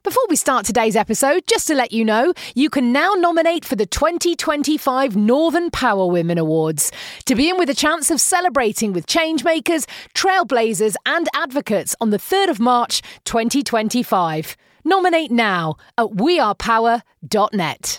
Before we start today's episode, just to let you know, you can now nominate for the 2025 Northern Power Women Awards to be in with a chance of celebrating with changemakers, trailblazers and advocates on the 3rd of March 2025. Nominate now at wearepower.net.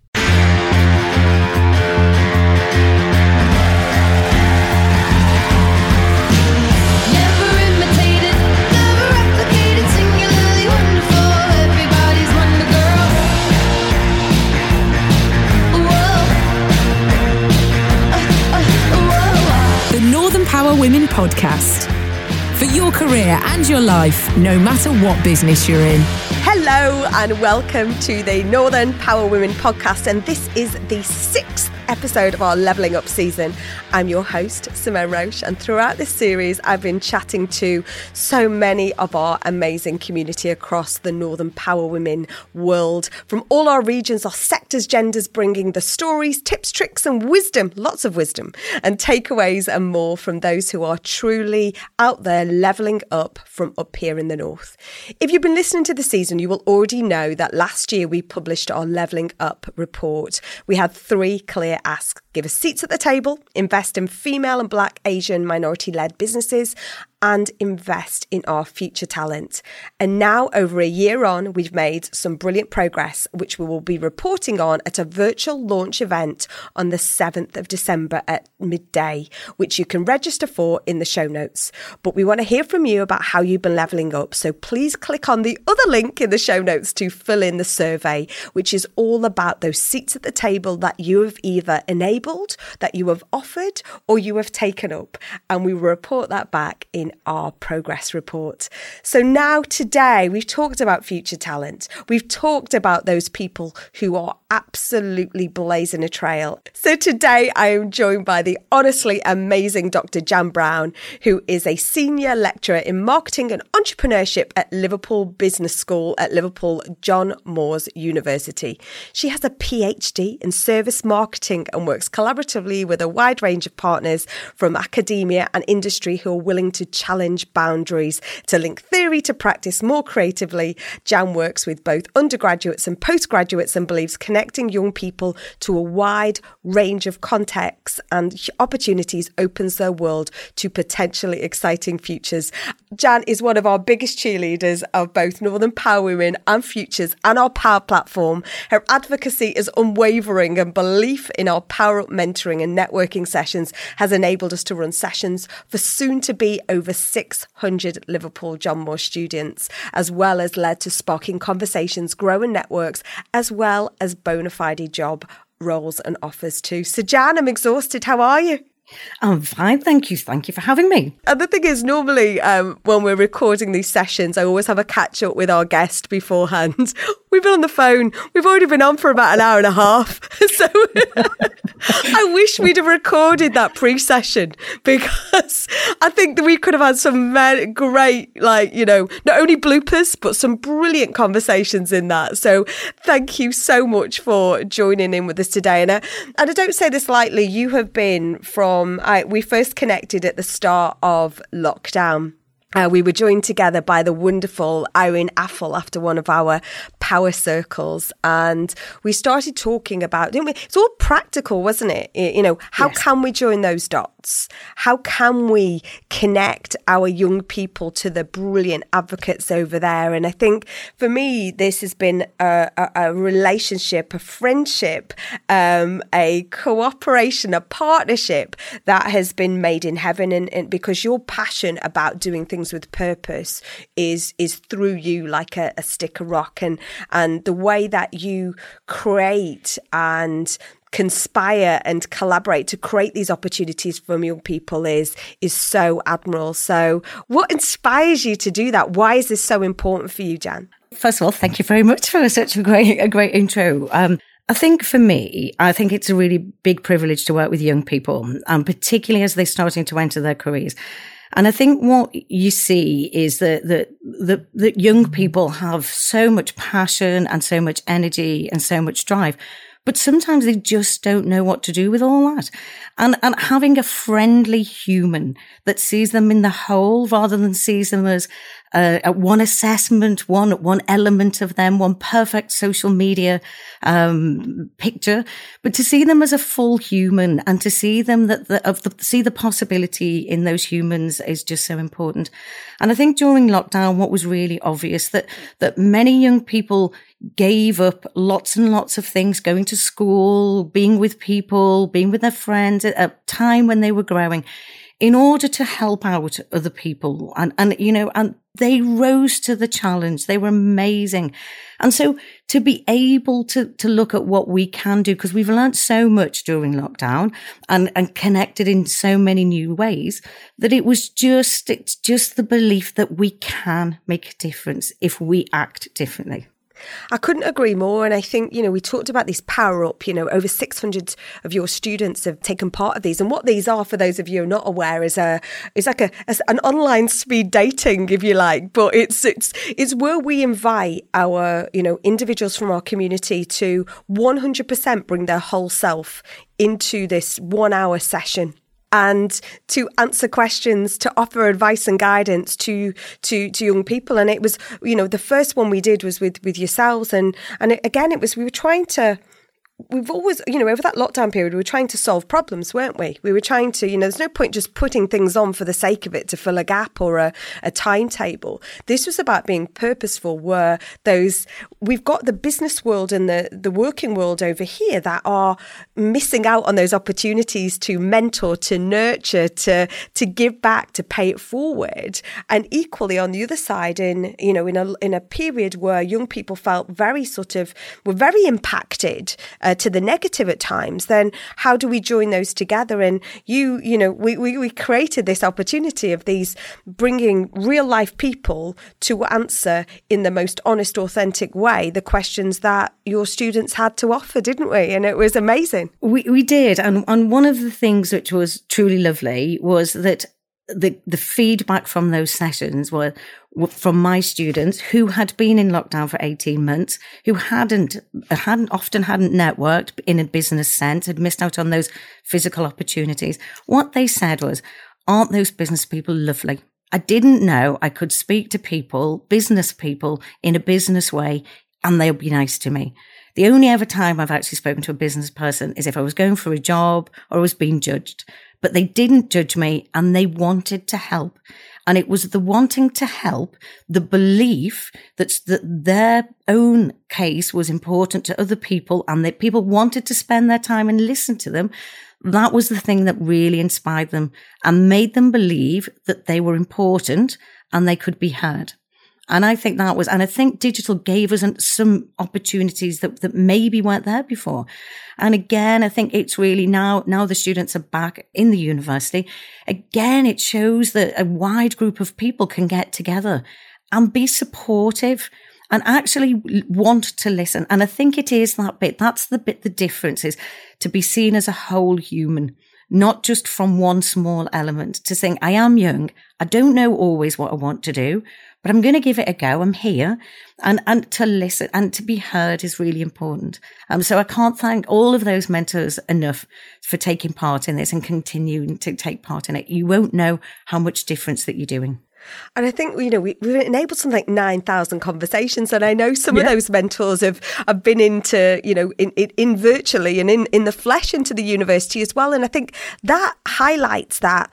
Northern Power Women Podcast. For your career and your life, no matter what business you're in. Hello and welcome to the Northern Power Women Podcast, and this is the 6th episode of our Levelling Up season. I'm your host, Simone Roche, and throughout this series I've been chatting to so many of our amazing community across the Northern Power Women world, from all our regions, our sectors, genders, bringing the stories, tips, tricks and wisdom, lots of wisdom and takeaways and more from those who are truly out there levelling up from up here in the north. If you've been listening to the season, you will already know that last year we published our Levelling Up report. We had 3 clear asks: give us seats at the table, invest in female and Black, Asian, minority-led businesses, and invest in our future talent. And now, over a year on, we've made some brilliant progress, which we will be reporting on at a virtual launch event on the 7th of December at midday, which you can register for in the show notes. But we want to hear from you about how you've been levelling up. So please click on the other link in the show notes to fill in the survey, which is all about those seats at the table that you have either enabled, that you have offered, or you have taken up. And we will report that back in our progress report. So now today we've talked about future talent. We've talked about those people who are absolutely blazing a trail. So today I am joined by the honestly amazing Dr. Jan Brown, who is a senior lecturer in marketing and entrepreneurship at Liverpool Business School at Liverpool John Moores University. She has a PhD in service marketing and works collaboratively with a wide range of partners from academia and industry who are willing to challenge boundaries to link theory to practice more creatively. Jan works with both undergraduates and postgraduates and believes connecting young people to a wide range of contexts and opportunities opens their world to potentially exciting futures. Jan is one of our biggest cheerleaders of both Northern Power Women and Futures and our Power platform. Her advocacy is unwavering and belief in our Power Up mentoring and networking sessions has enabled us to run sessions for soon to be over 600 Liverpool John Moore students, as well as led to sparking conversations, growing networks, as well as bona fide job roles and offers too. So Jan, I'm exhausted. How are you? I'm fine, thank you. Thank you for having me. And the thing is, normally when we're recording these sessions, I always have a catch up with our guest beforehand. We've been on the phone. We've already been on for about an hour and a half. So I wish we'd have recorded that pre-session, because I think that we could have had some great, not only bloopers, but some brilliant conversations in that. So thank you so much for joining in with us today. And I don't say this lightly. You have been we first connected at the start of lockdown. We were joined together by the wonderful Irene Affle after one of our power circles. And we started talking about, didn't we? It's all practical, wasn't it? How Yes. can we join those dots? How can we connect our young people to the brilliant advocates over there? And I think for me, this has been a relationship, a friendship, a cooperation, a partnership that has been made in heaven. And because your passion about doing things with purpose is through you like a stick of rock, and the way that you create and conspire and collaborate to create these opportunities from young people is so admirable. So what inspires you to do that? Why is this so important for you, Jan? First of all, thank you very much for such a great intro. I think for me, it's a really big privilege to work with young people, particularly as they're starting to enter their careers. And I think what you see is that young people have so much passion and so much energy and so much drive, but sometimes they just don't know what to do with all that. And having a friendly human that sees them in the whole rather than sees them as one assessment, one element of them, one perfect social media picture, but to see them as a full human and to see them see the possibility in those humans is just so important. And I think during lockdown, what was really obvious that many young people gave up lots and lots of things, going to school, being with people, being with their friends at a time when they were growing, in order to help out other people. And they rose to the challenge. They were amazing. And so to be able to look at what we can do, because we've learned so much during lockdown and connected in so many new ways, that it's just the belief that we can make a difference if we act differently. I couldn't agree more. And I think, we talked about this Power Up, over 600 of your students have taken part of these. And what these are, for those of you who are not aware, is like an online speed dating, if you like. But it's where we invite our, individuals from our community to 100% bring their whole self into this 1 hour session, and to answer questions, to offer advice and guidance to young people. And it was, the first one we did was with yourselves. And again, we were trying to, we've always, over that lockdown period, we were trying to solve problems, weren't we? We were trying to, there's no point just putting things on for the sake of it to fill a gap or a timetable. This was about being purposeful, where we've got the business world and the working world over here that are missing out on those opportunities to mentor, to nurture, to give back, to pay it forward. And equally on the other side, in a period where young people felt were very impacted, to the negative at times, then how do we join those together? And we created this opportunity of these bringing real life people to answer in the most honest, authentic way the questions that your students had to offer, didn't we? And it was amazing. We did. And one of the things which was truly lovely was that the feedback from those sessions were from my students who had been in lockdown for 18 months, who hadn't networked in a business sense, had missed out on those physical opportunities. What they said was, aren't those business people lovely? I didn't know I could speak to people, business people, in a business way, and they'll be nice to me. The only ever time I've actually spoken to a business person is if I was going for a job or I was being judged. But they didn't judge me and they wanted to help. And it was the wanting to help, the belief that their own case was important to other people and that people wanted to spend their time and listen to them. That was the thing that really inspired them and made them believe that they were important and they could be heard. And I think I think digital gave us some opportunities that maybe weren't there before. And again, I think it's really now the students are back in the university. Again, it shows that a wide group of people can get together and be supportive and actually want to listen. And I think it is that bit. That's the bit, the difference is to be seen as a whole human, not just from one small element, to saying, I am young. I don't know always what I want to do, but I'm going to give it a go. I'm here. And to listen and to be heard is really important. So I can't thank all of those mentors enough for taking part in this and continuing to take part in it. You won't know how much difference that you're doing. And I think, we've enabled something like 9,000 conversations. And I know some of those mentors have been into, in virtually and in the flesh into the university as well. And I think that highlights that,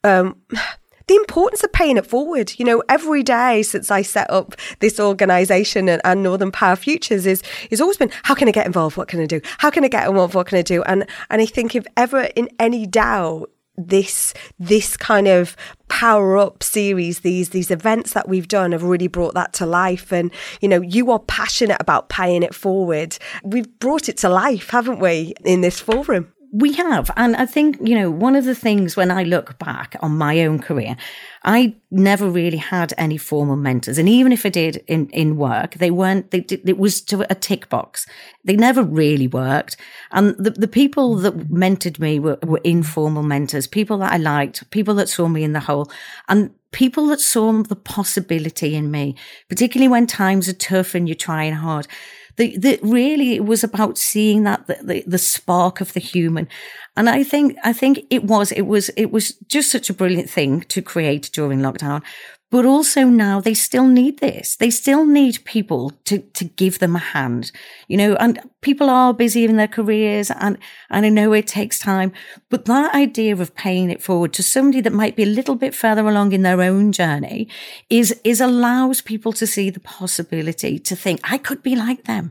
the importance of paying it forward. Every day since I set up this organisation and Northern Power Futures is always been, how can I get involved? What can I do? How can I get involved? What can I do? And I think if ever in any doubt, this kind of Power Up series, these events that we've done have really brought that to life. And, you are passionate about paying it forward. We've brought it to life, haven't we, in this forum? We have. And I think, one of the things when I look back on my own career, I never really had any formal mentors. And even if I did in work, it was to a tick box. They never really worked. And the people that mentored me were informal mentors, people that I liked, people that saw me in the whole, and people that saw the possibility in me, particularly when times are tough and you're trying hard. Really, it was about seeing that the spark of the human. And I think it was just such a brilliant thing to create during lockdown. But also now they still need this. They still need people to give them a hand, and people are busy in their careers, and I know it takes time, but that idea of paying it forward to somebody that might be a little bit further along in their own journey is allows people to see the possibility to think, I could be like them.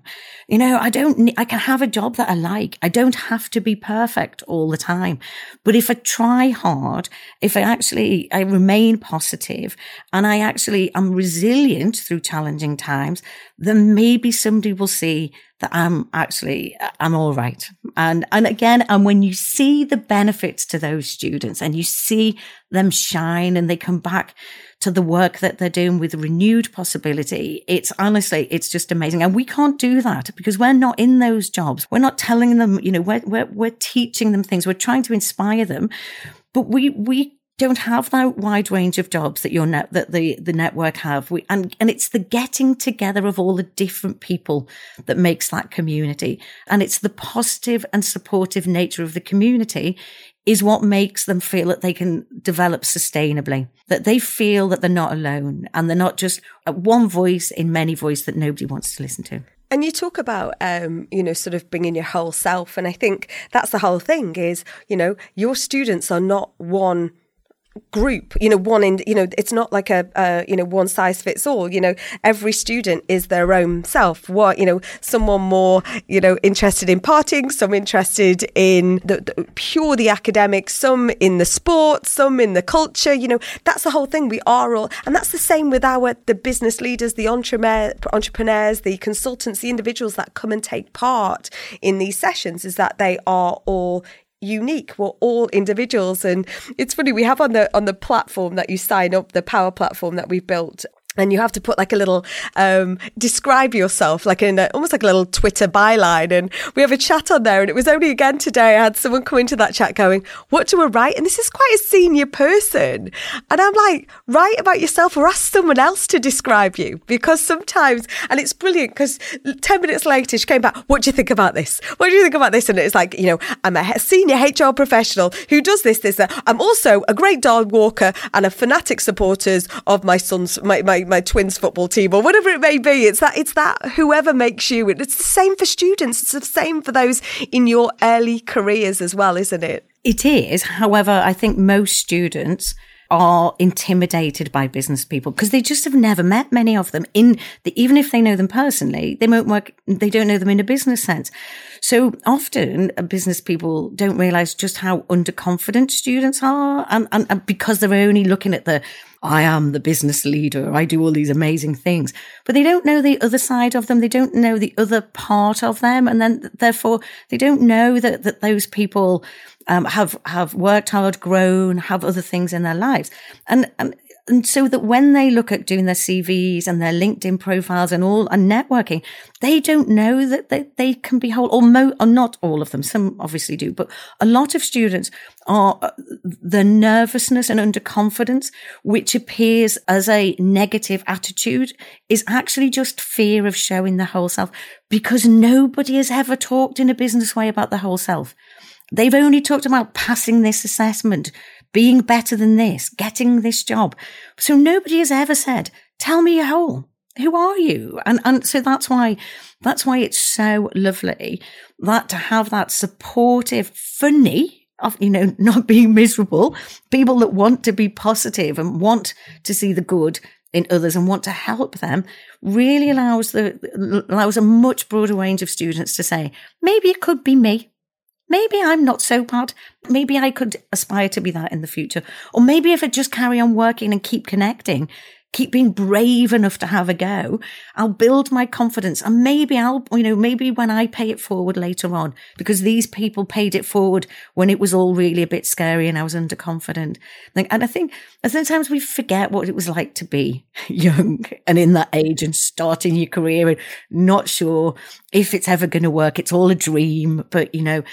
I can have a job that I like. I don't have to be perfect all the time. But if I try hard, if I remain positive, and I'm resilient through challenging times, then maybe somebody will see that I'm all right. And when you see the benefits to those students and you see them shine and they come back to the work that they're doing with renewed possibility, it's just amazing. And we can't do that because we're not in those jobs. We're not telling them, we're teaching them things. We're trying to inspire them, but we don't have that wide range of jobs that the network have. And it's the getting together of all the different people that makes that community. And it's the positive and supportive nature of the community is what makes them feel that they can develop sustainably, that they feel that they're not alone and they're not just one voice in many voices that nobody wants to listen to. And you talk about, sort of bringing your whole self. And I think that's the whole thing is, your students are not one group, it's not like a one size fits all. Every student is their own self. Someone more, interested in partying, some interested in the academic, some in the sport, some in the culture. That's the whole thing. We are all, and that's the same with the business leaders, the entrepreneurs, the consultants, the individuals that come and take part in these sessions, is that they are all unique. We're all individuals. And it's funny, we have on the platform that you sign up, the Power platform that we've built, and you have to put like a little describe yourself, like almost like a little Twitter byline. And we have a chat on there, and it was only again today I had someone come into that chat going, what do I write? And this is quite a senior person. And I'm like, write about yourself or ask someone else to describe you. Because sometimes, and it's brilliant because 10 minutes later she came back, what do you think about this? What do you think about this? And it's like, I'm a senior HR professional who does this, that. I'm also a great dog walker and a fanatic supporter of my son's, my twins football team, or whatever it may be. It's that whoever makes you. It's the same for students. It's the same for those in your early careers as well, isn't it? It is. However, I think most students are intimidated by business people because they just have never met many of them. Even if they know them personally, they don't know them in a business sense. So often business people don't realize just how underconfident students are, and because they're only looking at I am the business leader, I do all these amazing things, but they don't know the other side of them. They don't know the other part of them. And then therefore they don't know that those people have worked hard, grown, have other things in their lives. And so that when they look at doing their CVs and their LinkedIn profiles and networking, they don't know that they can be whole, or not all of them. Some obviously do, but a lot of students are the nervousness and underconfidence, which appears as a negative attitude, is actually just fear of showing the whole self, because nobody has ever talked in a business way about the whole self. They've only talked about passing this assessment, being better than this, getting this job. So nobody has ever said, tell me your whole. Who are you? And so that's why it's so lovely that to have that supportive, funny, of, not being miserable, people that want to be positive and want to see the good in others and want to help them, really allows a much broader range of students to say, maybe it could be me. Maybe I'm not so bad. Maybe I could aspire to be that in the future. Or maybe if I just carry on working and keep connecting, keep being brave enough to have a go, I'll build my confidence. And maybe maybe when I pay it forward later on, because these people paid it forward when it was all really a bit scary and I was underconfident. And I think sometimes we forget what it was like to be young and in that age and starting your career and not sure if it's ever going to work. It's all a dream, but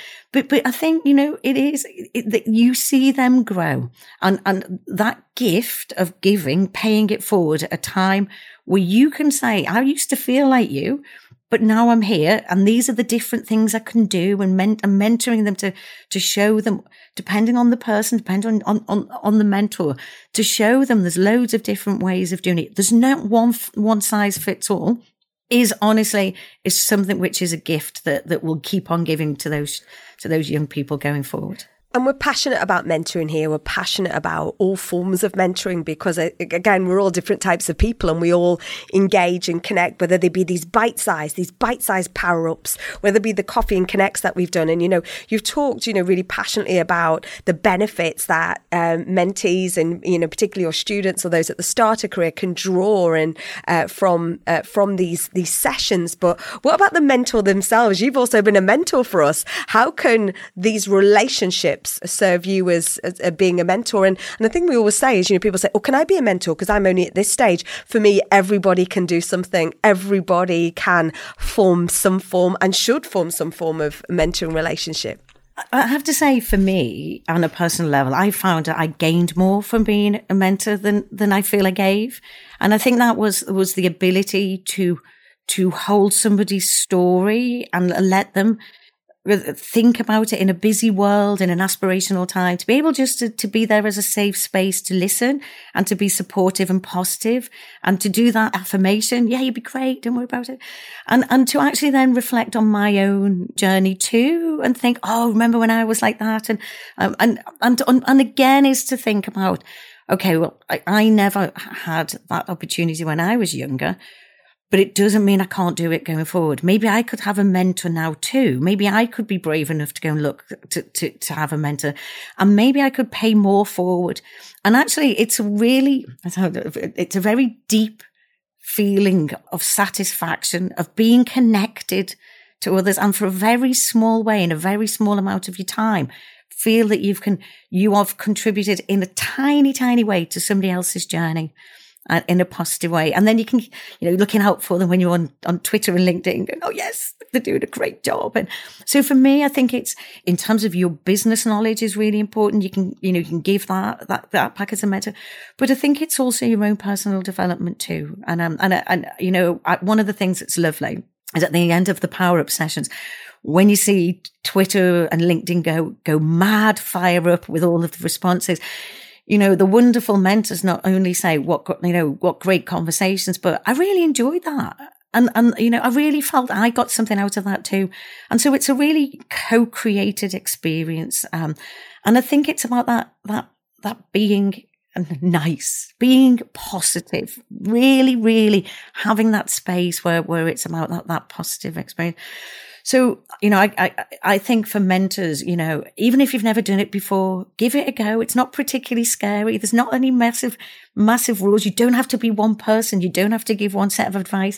I think, it is that you see them grow, and that gift of giving, paying it forward at a time where you can say, I used to feel like you, But now I'm here, and these are the different things I can do, and mentoring them to show them, depending on the person, depending on the mentor, to show them there's loads of different ways of doing it. There's no one size fits all. Is something which is a gift that will keep on giving to those young people going forward. And we're passionate about mentoring here. We're passionate about all forms of mentoring because, again, we're all different types of people and we all engage and connect, whether they be these bite-sized power-ups, whether it be the coffee and connects that we've done. And, you've talked, really passionately about the benefits that mentees and, particularly your students or those at the start of career can draw and from these sessions. But what about the mentor themselves? You've also been a mentor for us. How can these relationships serve you as being a mentor? And the thing we always say is, people say, oh, can I be a mentor? Because I'm only at this stage. For me, everybody can do something. Everybody can form some form and should form some form of mentoring relationship. I have to say, for me, on a personal level, I found that I gained more from being a mentor than I feel I gave. And I think that was the ability to hold somebody's story and let them think about it in a busy world, in an aspirational time, to be able just to be there as a safe space to listen and to be supportive and positive and to do that affirmation. Yeah, you'd be great. Don't worry about it. And to actually then reflect on my own journey too and think, oh, remember when I was like that? And again is to think about, okay, well, I never had that opportunity when I was younger. But it doesn't mean I can't do it going forward. Maybe I could have a mentor now too. Maybe I could be brave enough to go and look to have a mentor. And maybe I could pay more forward. And actually, it's a very deep feeling of satisfaction, of being connected to others. And for a very small way, in a very small amount of your time, feel that you have contributed in a tiny, tiny way to somebody else's journey. In a positive way. And then you can, looking out for them when you're on Twitter and LinkedIn, going, oh yes, they're doing a great job. And so for me, I think it's, in terms of your business knowledge is really important. You can give that back as a mentor, but I think it's also your own personal development too. And one of the things that's lovely is at the end of the power up sessions, when you see Twitter and LinkedIn go mad fire up with all of the responses, the wonderful mentors not only say what great conversations, but I really enjoyed that. And I really felt I got something out of that too. And so it's a really co-created experience. And I think it's about that being nice, being positive, really, really having that space where it's about that positive experience. So, I think for mentors, even if you've never done it before, give it a go. It's not particularly scary. There's not any massive rules. You don't have to be one person. You don't have to give one set of advice.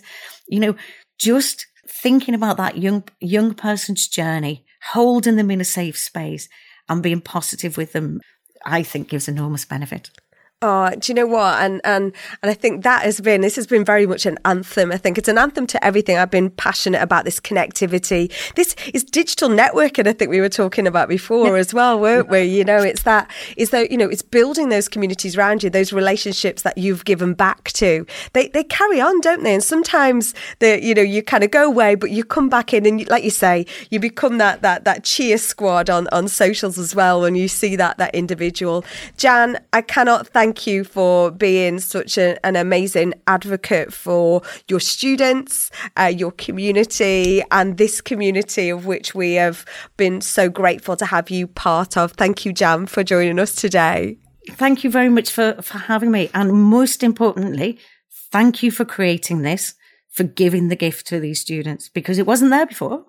Just thinking about that young person's journey, holding them in a safe space and being positive with them, I think gives enormous benefit. Oh, do you know what? And I think this has been very much an anthem. I think it's an anthem to everything. I've been passionate about this connectivity. This is digital networking. I think we were talking about before as well, weren't we? It's building those communities around you, those relationships that you've given back to. They carry on, don't they? And sometimes you kind of go away, but you come back in and like you say, you become that cheer squad on socials as well when you see that individual. Jan, I cannot thank you for being such an amazing advocate for your students, your community, and this community of which we have been so grateful to have you part of. Thank you, Jan, for joining us today. Thank you very much for having me. And most importantly, thank you for creating this, for giving the gift to these students, because it wasn't there before.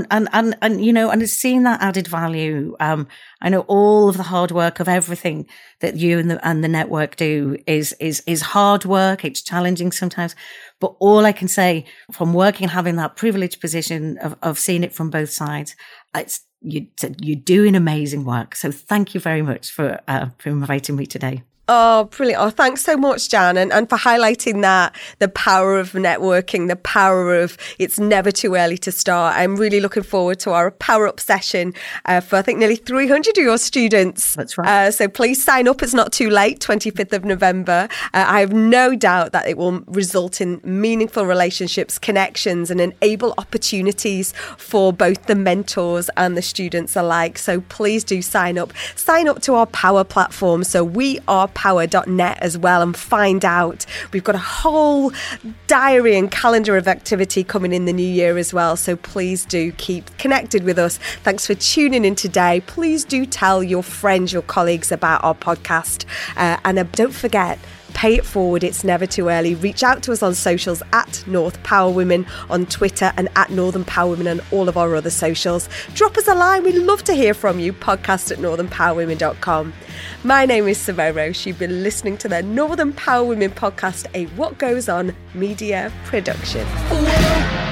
And seeing that added value. I know all of the hard work of everything that you and the network do is hard work. It's challenging sometimes, but all I can say from working, having that privileged position of seeing it from both sides, you're doing amazing work. So thank you very much for inviting me today. Oh, brilliant. Oh, thanks so much, Jan, and for highlighting that, the power of networking, the power of it's never too early to start. I'm really looking forward to our Power Up session for, I think, nearly 300 of your students. That's right. So please sign up. It's not too late, 25th of November. I have no doubt that it will result in meaningful relationships, connections, and enable opportunities for both the mentors and the students alike. So please do sign up. Sign up to our Power platform. So wearepower.net as well, and find out. We've got a whole diary and calendar of activity coming in the new year as well. So please do keep connected with us. Thanks for tuning in today. Please do tell your friends, your colleagues about our podcast. And don't forget, pay it forward. It's never too early. Reach out to us on socials at North Power Women on Twitter and at Northern Power Women on all of our other socials. Drop us a line. We'd love to hear from you. podcast@northernpowerwomen.com. My name is Simone Roche. You've been listening to the Northern Power Women podcast, a What Goes On media production.